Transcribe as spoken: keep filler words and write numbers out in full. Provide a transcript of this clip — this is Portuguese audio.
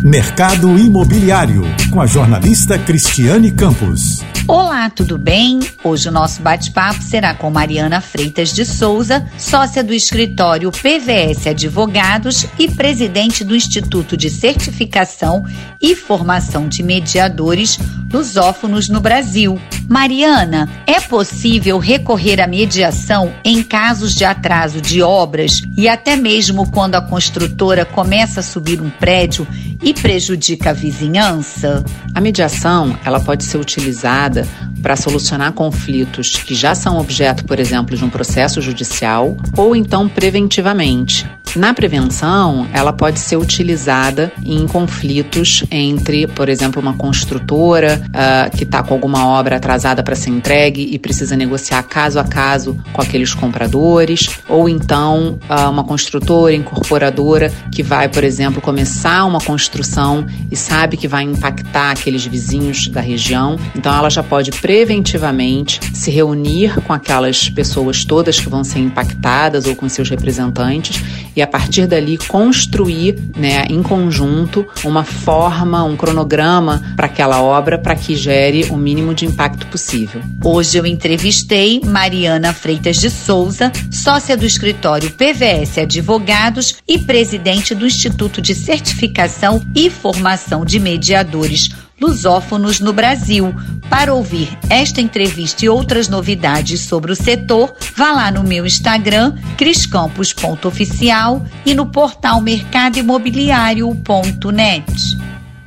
Mercado Imobiliário, com a jornalista Cristiane Campos. Olá, tudo bem? Hoje o nosso bate-papo será com Mariana Freitas de Souza, sócia do escritório P V S Advogados e presidente do Instituto de Certificação e Formação de Mediadores Lusófonos no Brasil. Mariana, é possível recorrer à mediação em casos de atraso de obras e até mesmo quando a construtora começa a subir um prédio e prejudica a vizinhança? A mediação, ela pode ser utilizada para solucionar conflitos que já são objeto, por exemplo, de um processo judicial ou então preventivamente. Na prevenção, ela pode ser utilizada em conflitos entre, por exemplo, uma construtora uh, que está com alguma obra atrasada para ser entregue e precisa negociar caso a caso com aqueles compradores, ou então uh, uma construtora, incorporadora que vai, por exemplo, começar uma construção e sabe que vai impactar aqueles vizinhos da região. Então, ela já pode preventivamente se reunir com aquelas pessoas todas que vão ser impactadas ou com seus representantes e a partir dali construir, né, em conjunto uma forma, um cronograma para aquela obra para que gere o mínimo de impacto possível. Hoje eu entrevistei Mariana Freitas de Souza, sócia do escritório P V S Advogados e presidente do Instituto de Certificação e Formação de Mediadores Lusófonos no Brasil. Para ouvir esta entrevista e outras novidades sobre o setor, vá lá no meu Instagram, criscampos ponto oficial, e no portal mercado imobiliário ponto net.